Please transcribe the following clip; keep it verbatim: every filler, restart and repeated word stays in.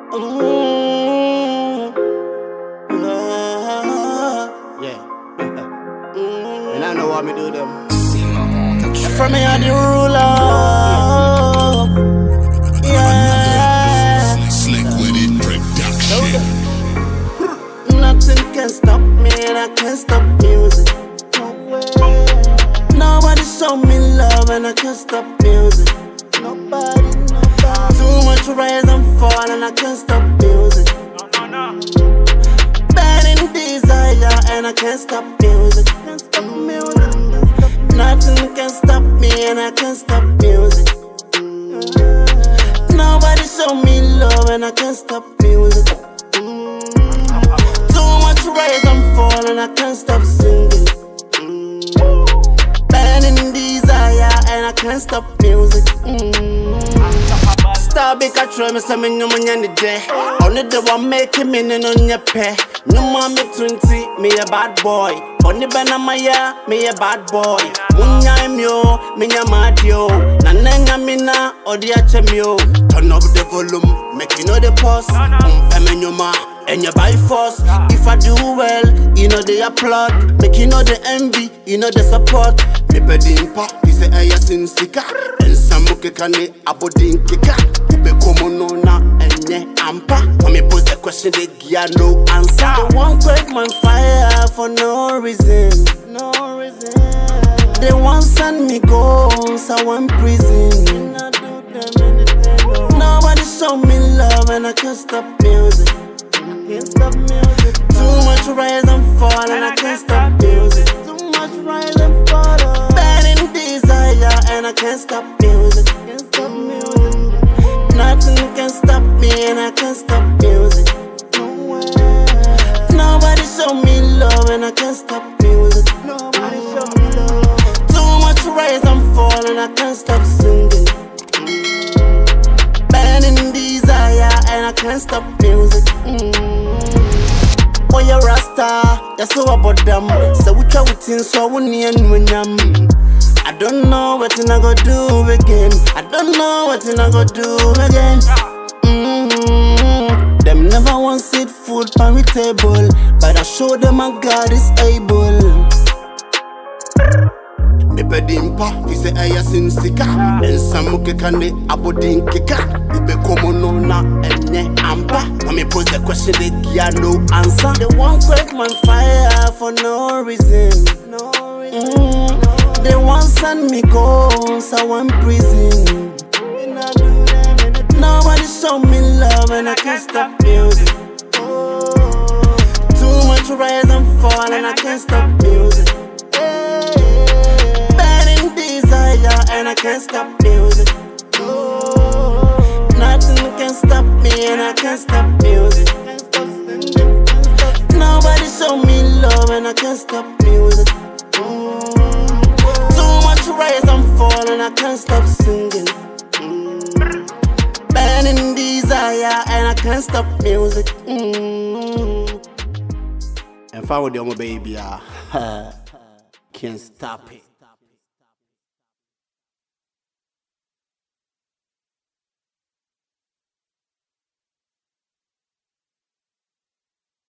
Mm, yeah, yeah. mm, and I know what me do them. From me on the ruler, yeah. Slick with it production. Nothing can stop me, and I can't stop music. Nobody show me love, and I can't stop music. Nobody, nobody. Too much rise and fall, and I can't stop music. No, no, no. Burning desire, and I can't stop music. Can't stop music. Nothing can stop me, and I can't stop music. Nobody show me love, and I can't stop music. Too much rise and fall, and I can't stop singing. Burning desire, and I can't stop music. Star big I try me some no money on the day. Only the one making me on your pay. No more me twenty, me a bad boy. Only bana maya, me a bad boy. Munya myo, me a mad yo. Nananga mina, odi achemyo. Turn up the volume, make you know the pause. Umpemenyoma, and you by force. If I do well, you know they applaud. Make you know the envy, you know the support. Pepe dimpa, he say aya sinsika. And samuke kane abodin kika. Ube komo na enye ampa. When me pose the question, they give no answer. They won't break my fire for no reason. No reason. They won't send me goals, I want prison. Nobody show me love, and I can't stop music. I can't stop music. Too much rise and fall, and I can't stop music. Too much rise and fall. Burning desire, and I can't stop music. Can't stop music. Nothing can stop me, and I can't stop music. Nobody show me love, and I can't stop music. Nobody show me love. Too much rise and fall, and I can't stop singing. Burning desire, and I can't stop music. Oh, you Rasta, that's so about them. So we try with things, so we need to I don't know what I go do again. I don't know what I go do again. Mm-hmm. Them never want sit food on the table, but I show them my God is able. Me pedimpa, he say aya sinsika. And samuke kane abodin kika. Ube komo no na enye ampa. When me pose the question, they give no answer. They won't break my fire for no reason. No reason. Mm. They won't send me goals, I want prison. Nobody show me love, and I can't stop music. Too much rise and fall, and I can't stop music. Burning desire, and I can't stop music. Nothing can stop me, and I can't stop music. Nobody show me love, and I can't stop music. Rise and fall, and I can't stop singing. Mm. Burning desire, and I can't stop music. Mm. And if I were the baby, I can't stop it.